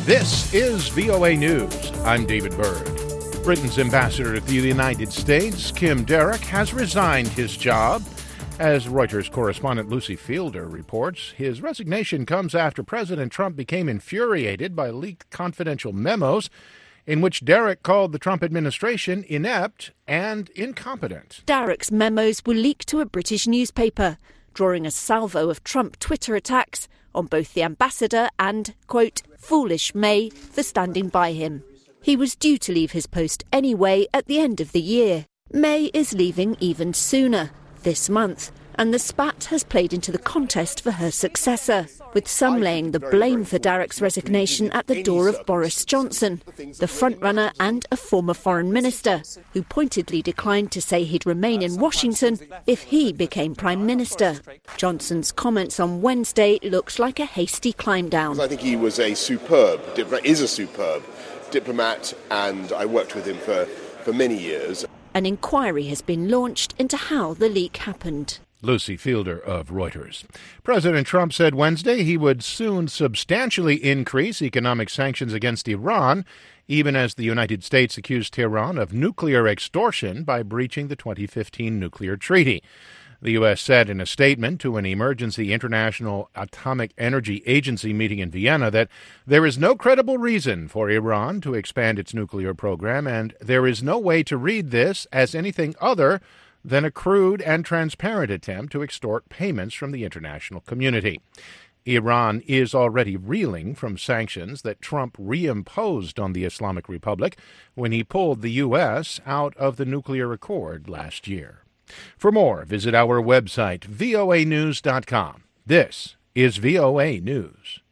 This is VOA News. I'm David Byrd. Britain's ambassador to the United States, Kim Darroch, has resigned his job. As Reuters correspondent Lucy Fielder reports, his resignation comes after President Trump became infuriated by leaked confidential memos in which Darroch called the Trump administration inept and incompetent. Darroch's memos were leaked to a British newspaper, drawing a salvo of Trump Twitter attacks on both the ambassador and, quote, foolish May for standing by him. He was due to leave his post anyway at the end of the year. May is leaving even sooner, this month, and the spat has played into the contest for her successor, with some laying the blame for Darroch's resignation at the door of Boris Johnson, the frontrunner and a former foreign minister, who pointedly declined to say he'd remain in Washington if he became prime minister. Johnson's comments on Wednesday looked like a hasty climb down. I think he was a superb diplomat, and I worked with him for many years. An inquiry has been launched into how the leak happened. Lucy Fielder of Reuters. President Trump said Wednesday he would soon substantially increase economic sanctions against Iran, even as the United States accused Tehran of nuclear extortion by breaching the 2015 nuclear treaty. The U.S. said in a statement to an emergency International Atomic Energy Agency meeting in Vienna that there is no credible reason for Iran to expand its nuclear program, and there is no way to read this as anything other than a crude and transparent attempt to extort payments from the international community. Iran is already reeling from sanctions that Trump reimposed on the Islamic Republic when he pulled the U.S. out of the nuclear accord last year. For more, visit our website, voanews.com. This is VOA News.